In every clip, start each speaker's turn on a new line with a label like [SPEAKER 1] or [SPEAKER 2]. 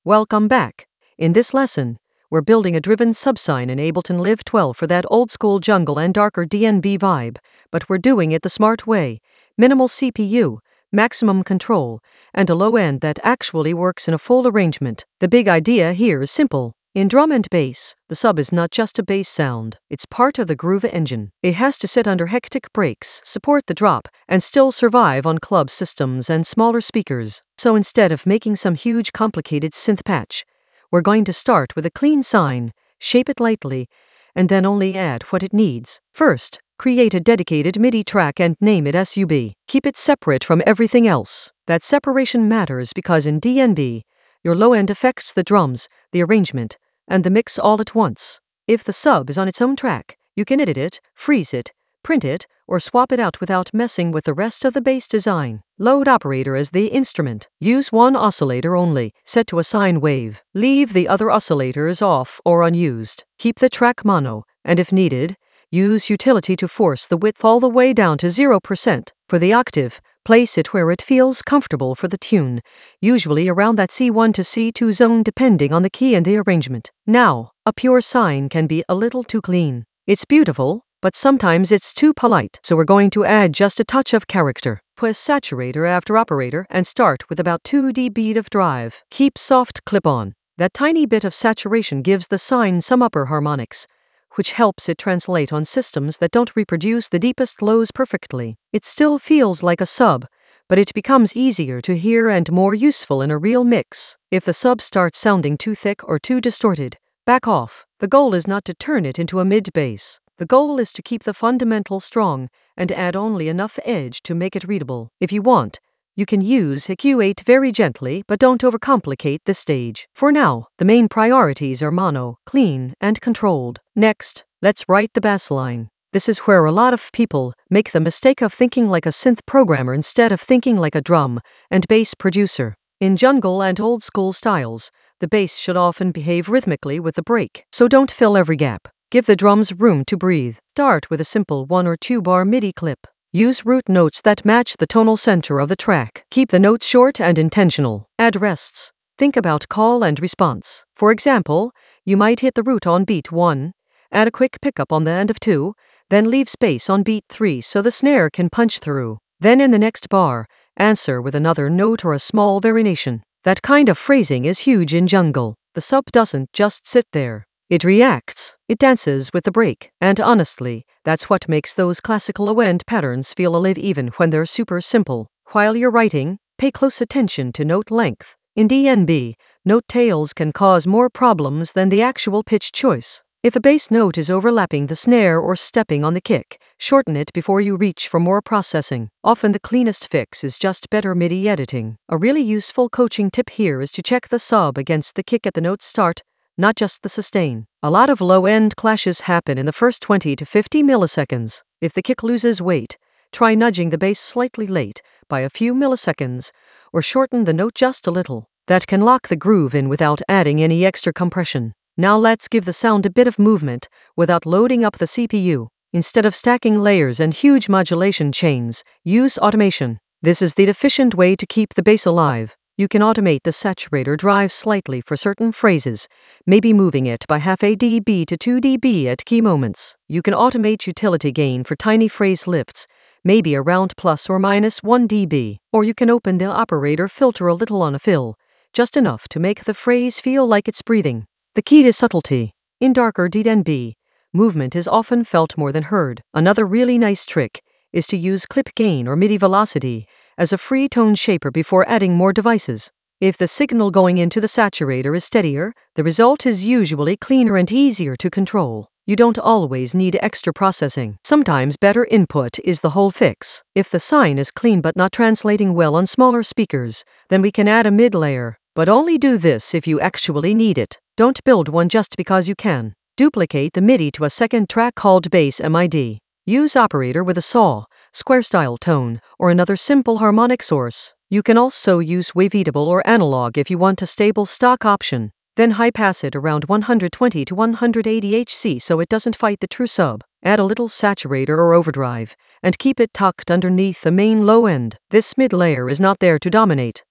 [SPEAKER 1] Welcome back. In this lesson, we're building a driven subsign in Ableton Live 12 for that old school jungle and darker DnB vibe, but we're doing it the smart way. Minimal CPU, maximum control, and a low end that actually works in a full arrangement. The big idea here is simple. In drum and bass, the sub is not just a bass sound, it's part of the groove engine. It has to sit under hectic breaks, support the drop, and still survive on club systems and smaller speakers. So instead of making some huge complicated synth patch, we're going to start with a clean sine, shape it lightly, and then only add what it needs. First, create a dedicated MIDI track and name it SUB. Keep it separate from everything else. That separation matters because in DnB, your low end affects the drums, the arrangement, and the mix all at once. If the sub is on its own track, you can edit it, freeze it, print it, or swap it out without messing with the rest of the bass design. Load operator as the instrument. Use one oscillator only, set to a sine wave. Leave the other oscillators off or unused. Keep the track mono, and if needed, use utility to force the width all the way down to 0%. For the octave, place it where it feels comfortable for the tune, usually around that C1 to C2 zone depending on the key and the arrangement. Now, a pure sine can be a little too clean. It's beautiful, but sometimes it's too polite, so we're going to add just a touch of character. Press saturator after operator and start with about 2 dB of drive. Keep soft clip-on. That tiny bit of saturation gives the sine some upper harmonics, which helps it translate on systems that don't reproduce the deepest lows perfectly. It still feels like a sub, but it becomes easier to hear and more useful in a real mix. If the sub starts sounding too thick or too distorted, back off. The goal is not to turn it into a mid-bass. The goal is to keep the fundamental strong and add only enough edge to make it readable. If you want, you can use EQ8 very gently, but don't overcomplicate the stage. For now, the main priorities are mono, clean, and controlled. Next, let's write the bass line. This is where a lot of people make the mistake of thinking like a synth programmer instead of thinking like a drum and bass producer. In jungle and old school styles, the bass should often behave rhythmically with the break, so don't fill every gap. Give the drums room to breathe. Start with a simple 1 or 2 bar MIDI clip. Use root notes that match the tonal center of the track. Keep the notes short and intentional. Add rests. Think about call and response. For example, you might hit the root on beat 1, add a quick pickup on the end of 2, then leave space on beat 3 so the snare can punch through. Then in the next bar, answer with another note or a small variation. That kind of phrasing is huge in jungle. The sub doesn't just sit there. It reacts, it dances with the break, and honestly, that's what makes those classical low-end patterns feel alive even when they're super simple. While you're writing, pay close attention to note length. In DnB, note tails can cause more problems than the actual pitch choice. If a bass note is overlapping the snare or stepping on the kick, shorten it before you reach for more processing. Often the cleanest fix is just better MIDI editing. A really useful coaching tip here is to check the sub against the kick at the note start, not just the sustain. A lot of low-end clashes happen in the first 20 to 50 milliseconds. If the kick loses weight, try nudging the bass slightly late, by a few milliseconds, or shorten the note just a little. That can lock the groove in without adding any extra compression. Now let's give the sound a bit of movement without loading up the CPU. Instead of stacking layers and huge modulation chains, use automation. This is the efficient way to keep the bass alive. You can automate the saturator drive slightly for certain phrases, maybe moving it by half a dB to 2 dB at key moments. You can automate utility gain for tiny phrase lifts, maybe around plus or minus 1 dB. Or you can open the operator filter a little on a fill, just enough to make the phrase feel like it's breathing. The key to subtlety. In darker DnB, movement is often felt more than heard. Another really nice trick is to use clip gain or MIDI velocity as a free tone shaper before adding more devices. If the signal going into the saturator is steadier, the result is usually cleaner and easier to control. You don't always need extra processing. Sometimes better input is the whole fix. If the sine is clean but not translating well on smaller speakers, then we can add a mid layer. But only do this if you actually need it. Don't build one just because you can. Duplicate the MIDI to a second track called bass MID. Use operator with a saw, square style tone, or another simple harmonic source. You can also use waveatable or analog if you want a stable stock option. Then high pass it around 120 to 180 Hz so it doesn't fight the true sub. Add a little saturator or overdrive, and keep it tucked underneath the main low end. This mid layer is not there to dominate.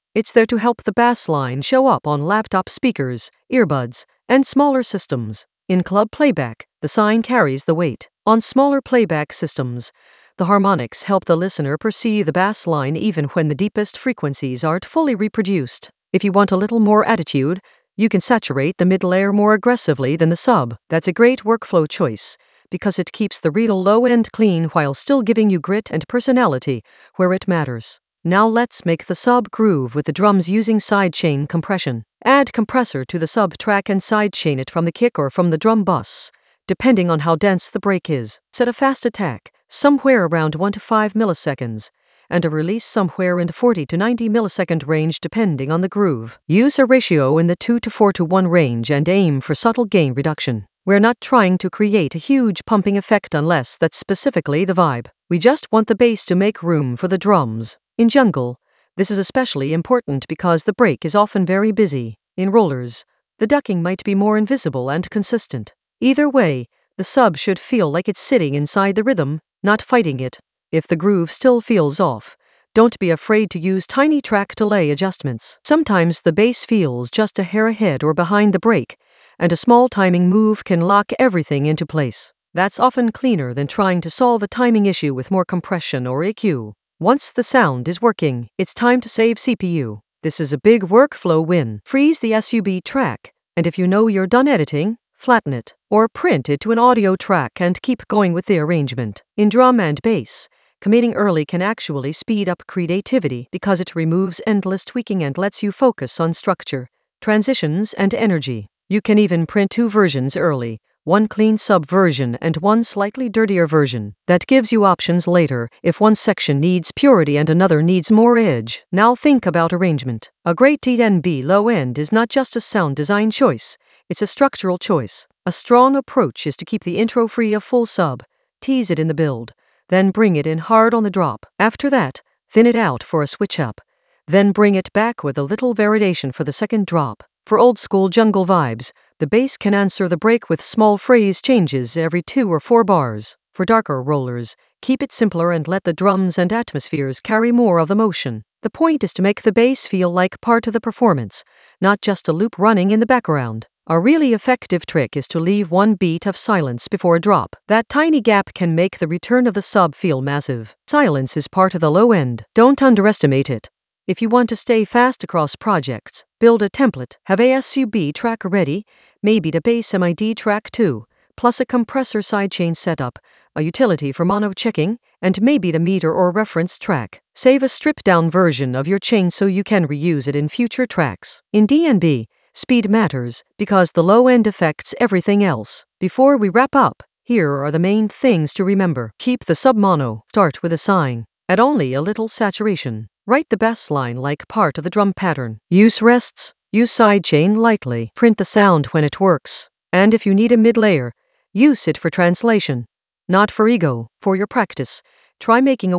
[SPEAKER 1] It's there to help the bass line show up on laptop speakers, earbuds, and smaller systems. In club playback, the sign carries the weight. On smaller playback systems, the harmonics help the listener perceive the bass line even when the deepest frequencies aren't fully reproduced. If you want a little more attitude, you can saturate the mid layer more aggressively than the sub. That's a great workflow choice, because it keeps the real low end clean while still giving you grit and personality where it matters. Now let's make the sub groove with the drums using sidechain compression. Add compressor to the sub track and sidechain it from the kick or from the drum bus, depending on how dense the break is. Set a fast attack, somewhere around 1 to 5 milliseconds, and a release somewhere in the 40 to 90 millisecond range depending on the groove. Use a ratio in the 2 to 4 to 1 range and aim for subtle gain reduction. We're not trying to create a huge pumping effect unless that's specifically the vibe. We just want the bass to make room for the drums. In jungle, this is especially important because the break is often very busy. In rollers, the ducking might be more invisible and consistent. Either way, the sub should feel like it's sitting inside the rhythm, not fighting it. If the groove still feels off, don't be afraid to use tiny track delay adjustments. Sometimes the bass feels just a hair ahead or behind the break, and a small timing move can lock everything into place. That's often cleaner than trying to solve a timing issue with more compression or EQ. Once the sound is working, it's time to save CPU. This is a big workflow win. Freeze the SUB track, and if you know you're done editing, flatten it, or print it to an audio track and keep going with the arrangement. In drum and bass, committing early can actually speed up creativity because it removes endless tweaking and lets you focus on structure, transitions, and energy. You can even print 2 versions early, one clean sub version and one slightly dirtier version. That gives you options later if one section needs purity and another needs more edge. Now think about arrangement. A great DNB low end is not just a sound design choice, it's a structural choice. A strong approach is to keep the intro free of full sub, tease it in the build, then bring it in hard on the drop. After that, thin it out for a switch up, then bring it back with a little variation for the second drop. For old school jungle vibes, the bass can answer the break with small phrase changes every 2 or 4 bars. For darker rollers, keep it simpler and let the drums and atmospheres carry more of the motion. The point is to make the bass feel like part of the performance, not just a loop running in the background. A really effective trick is to leave one beat of silence before a drop. That tiny gap can make the return of the sub feel massive. Silence is part of the low end. Don't underestimate it. If you want to stay fast across projects, build a template, have a SUB track ready, maybe the bass MID track too, plus a compressor sidechain setup, a utility for mono checking, and maybe the meter or reference track. Save a stripped-down version of your chain so you can reuse it in future tracks. In DNB, speed matters because the low end affects everything else. Before we wrap up, here are the main things to remember. Keep the sub mono. Start with a sine. Add only a little saturation. Write the bass line like part of the drum pattern. Use rests. Use sidechain lightly. Print the sound when it works. And if you need a mid layer, use it for translation, not for ego. For your practice, try making a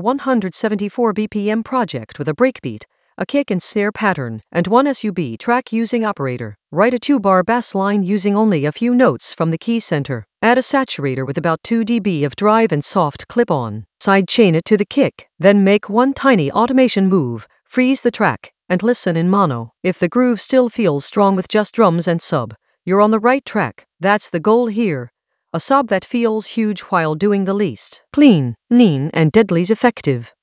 [SPEAKER 1] 174 BPM project with a breakbeat, a kick and snare pattern, and one SUB track using operator. Write a 2-bar bass line using only a few notes from the key center. Add a saturator with about 2 dB of drive and soft clip-on. Sidechain it to the kick, then make one tiny automation move, freeze the track, and listen in mono. If the groove still feels strong with just drums and sub, you're on the right track. That's the goal here. A sub that feels huge while doing the least. Clean, lean, and deadly's effective.